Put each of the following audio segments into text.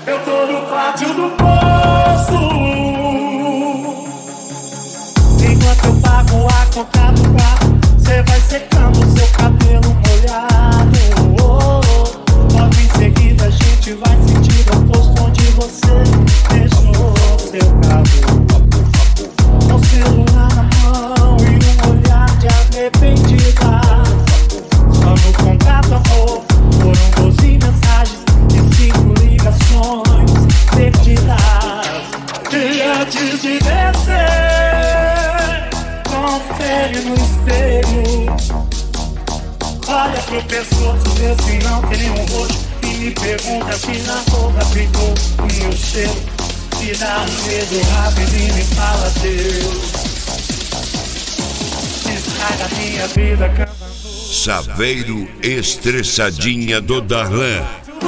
Eu tô no pátio do poço. Enquanto eu pago a conta do quarto, cê vai secando seu cabelo molhado. Logo em seguida a gente vai sentir o posto onde você deixou seu carro. Com o celular na mão e um olhar de arrependida. Só no contato, amor, foram 12 mensagens e 5 ligações perdidas. E antes de descer, confere no espelho. Olha pro pescoço, vê se não tem nenhum roxo. E me pergunta se na roupa ficou o meu cheiro. Se dá um beijo rápido e me fala Deus. Estraga minha vida cantando Saveiro Estressadinha do Darlan.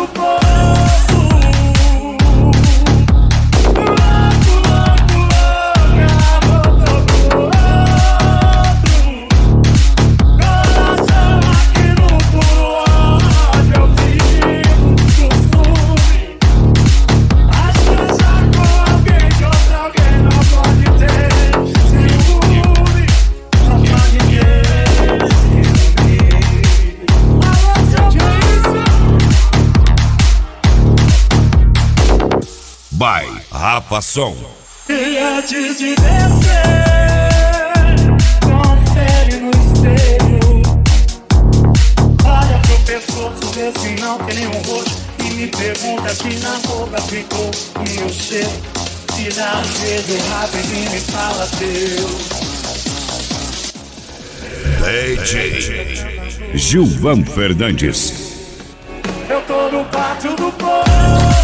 By Rafa Som. E antes de descer, confere no espelho. Olha pro pescoço, vê se não tem nenhum roxo. E me pergunta se na roupa ficou o meu cheiro. Se dá um beijo rápido e me fala Deus. DJ Gilvan Fernandes. Eu tô no pátio do poço.